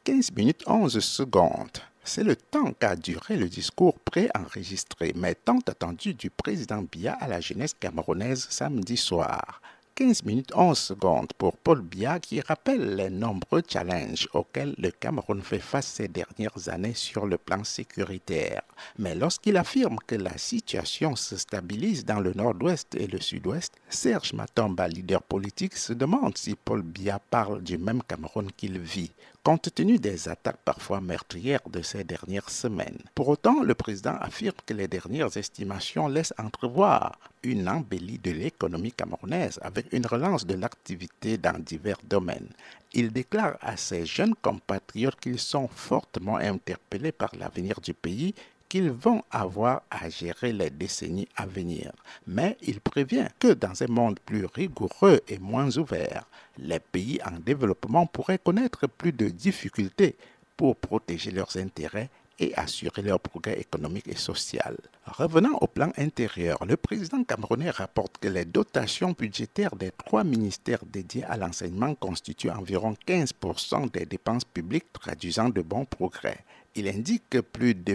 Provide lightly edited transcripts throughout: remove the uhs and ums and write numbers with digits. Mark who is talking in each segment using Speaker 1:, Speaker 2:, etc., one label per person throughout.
Speaker 1: 15 minutes 11 secondes. C'est le temps qu'a duré le discours préenregistré mais tant attendu du président Biya à la jeunesse camerounaise samedi soir. 15 minutes 11 secondes pour Paul Biya qui rappelle les nombreux challenges auxquels le Cameroun fait face ces dernières années sur le plan sécuritaire. Mais lorsqu'il affirme que la situation se stabilise dans le nord-ouest et le sud-ouest, Serge Matomba, leader politique, se demande si Paul Biya parle du même Cameroun qu'il vit, compte tenu des attaques parfois meurtrières de ces dernières semaines. Pour autant, le président affirme que les dernières estimations laissent entrevoir une embellie de l'économie camerounaise avec une relance de l'activité dans divers domaines. Il déclare à ses jeunes compatriotes qu'ils sont fortement interpellés par l'avenir du pays qu'ils vont avoir à gérer les décennies à venir. Mais il prévient que dans un monde plus rigoureux et moins ouvert, les pays en développement pourraient connaître plus de difficultés pour protéger leurs intérêts et assurer leur progrès économique et social. Revenant au plan intérieur, le président camerounais rapporte que les dotations budgétaires des 3 ministères dédiés à l'enseignement constituent environ 15% des dépenses publiques, traduisant de bons progrès. Il indique que plus de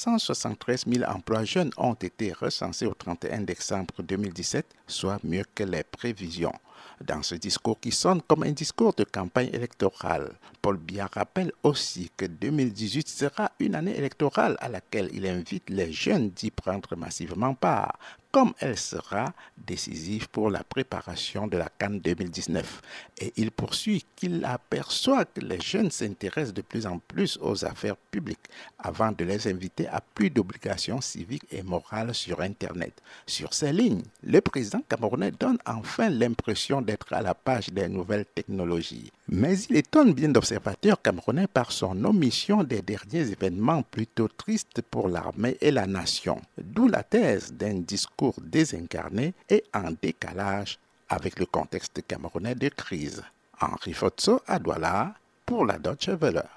Speaker 1: 473 000 emplois jeunes ont été recensés au 31 décembre 2017, soit mieux que les prévisions. Dans ce discours qui sonne comme un discours de campagne électorale, Paul Biya rappelle aussi que 2018 sera une année électorale à laquelle il invite les jeunes d'y prendre massivement part, comme elle sera décisive pour la préparation de la CAN 2019. Et il poursuit qu'il aperçoit que les jeunes s'intéressent de plus en plus aux affaires publiques avant de les inviter à plus d'obligations civiques et morales sur Internet. Sur ces lignes, le président camerounais donne enfin l'impression d'être à la page des nouvelles technologies. Mais il étonne bien d'observateurs camerounais par son omission des derniers événements plutôt tristes pour l'armée et la nation. D'où la thèse d'un discours désincarné et en décalage avec le contexte camerounais de crise. Henri Fotso à Douala pour la Deutsche Welle.